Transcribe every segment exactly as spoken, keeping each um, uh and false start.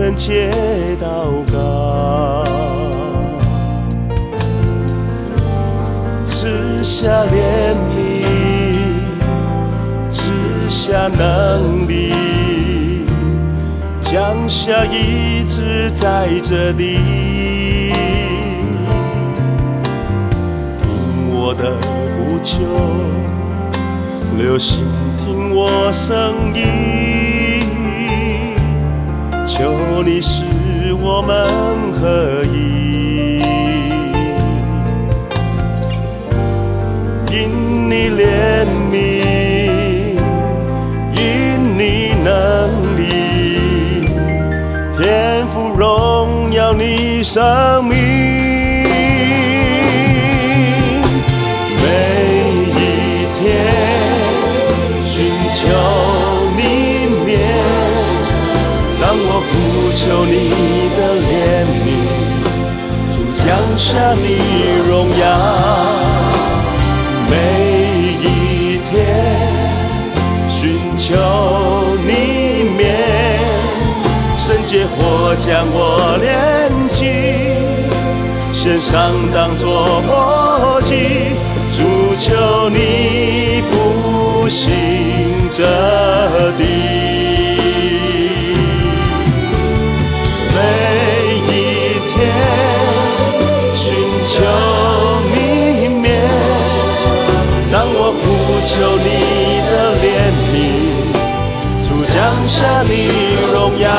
恳切祷告，赐下怜悯，赐下能力，降下医治在这里，听我的呼求，留心听我声音，求你使我们合一，因你怜悯，因你能力，天父荣耀你生命，每一天寻求你面，让我呼求你的怜悯，主降下你荣耀。每一天寻求你面，圣洁火将我炼净，献上当作活祭，主求你复兴这地。每一天寻求你面，让我呼求你的怜悯，主降下你荣耀。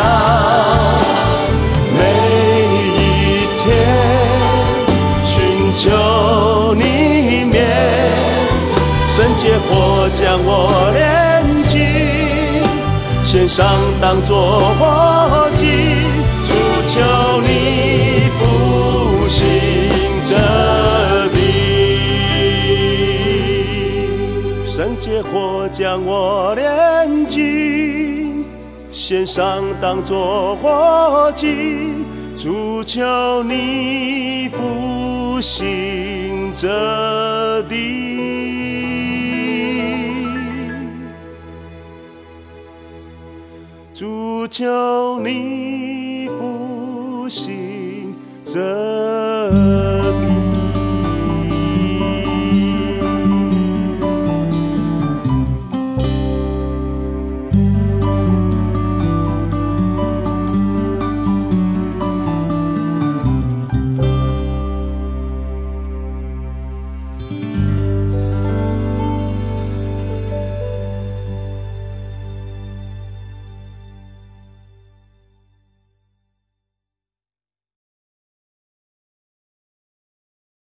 每一天寻求你面，圣洁火将我炼净，献上当作活祭，主求你复兴这地。圣洁火将我炼净，献上当作活祭，主求你复兴这地。主求你复兴这地。